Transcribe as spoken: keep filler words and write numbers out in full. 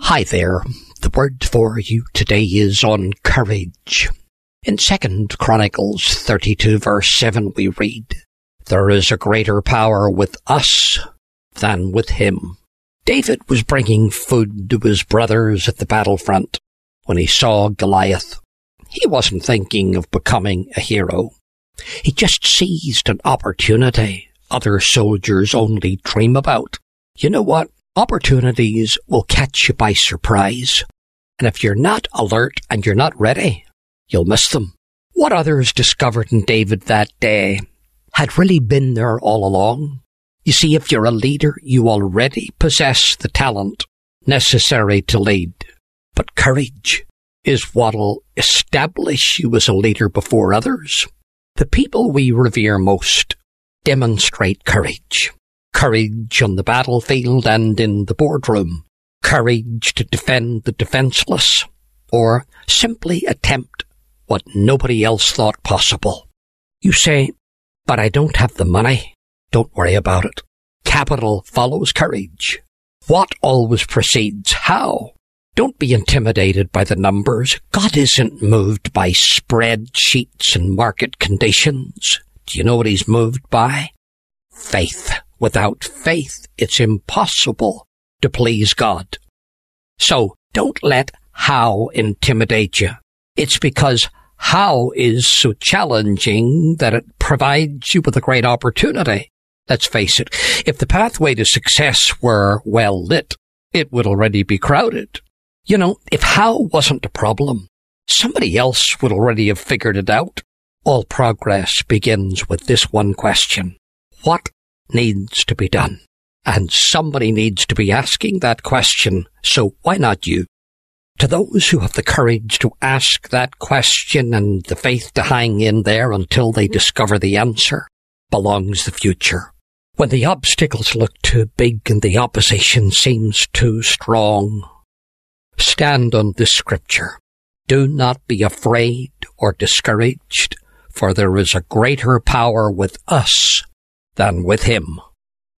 Hi there. The word for you today is on courage. In Second Chronicles thirty-two verse seven we read, "There is a greater power with us than with him." David was bringing food to his brothers at the battlefront when he saw Goliath. He wasn't thinking of becoming a hero. He just seized an opportunity other soldiers only dream about. You know what? Opportunities will catch you by surprise. And if you're not alert and you're not ready, you'll miss them. What others discovered in David that day had really been there all along. You see, if you're a leader, you already possess the talent necessary to lead. But courage is what'll establish you as a leader before others. The people we revere most demonstrate courage. Courage on the battlefield and in the boardroom. Courage to defend the defenseless, or simply attempt what nobody else thought possible. You say, "But I don't have the money." Don't worry about it. Capital follows courage. What always precedes how? Don't be intimidated by the numbers. God isn't moved by spreadsheets and market conditions. Do you know what he's moved by? Faith. Without faith, it's impossible to please God. So don't let how intimidate you. It's because how is so challenging that it provides you with a great opportunity. Let's face it, if the pathway to success were well lit, it would already be crowded. You know, if how wasn't a problem, somebody else would already have figured it out. All progress begins with this one question. What needs to be done? And somebody needs to be asking that question, so why not you? To those who have the courage to ask that question and the faith to hang in there until they discover the answer, belongs the future. When the obstacles look too big and the opposition seems too strong, stand on this scripture. Do not be afraid or discouraged, for there is a greater power with us than with him.